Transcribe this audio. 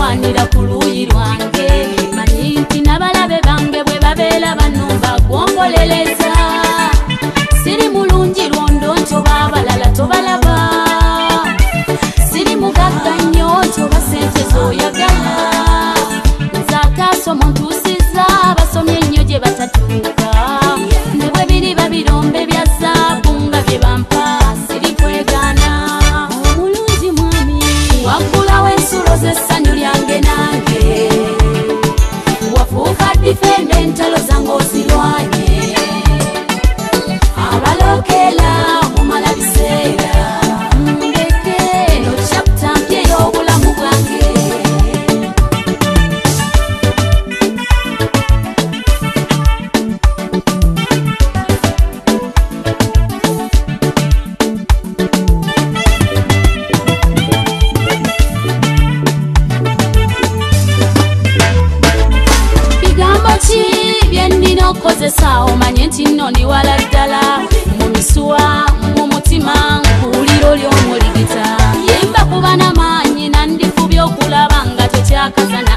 bagwanira ku luuyi lwange manyi nti n'abalabe bange bwe babeera banumba gwomboleleza siri mulungi lwondo ntoba abalala tobalaba siri mugagga nnyo ntoba sente z'oyagala nze akaasomo ntuusiza abasomye ennyo gye batatuuka ne bwe biri babirombe bya zaabu nga bye bampa siri kwegaana omulungi mwami waggulawo ensulo z'essanyu lyange nange wafuuka difende entalo zange ozirwanye abalokela mumala biseera ndeke eno chapta mpya ey'obulamu bwange bigambo ki byennina okukozesa omanye nti nno ndi wala ddala mu misuwa mu mutima nkuwuliro ly'omuligita yemba kuba n'amaanyi nandifubye okulaba nga tekyakazana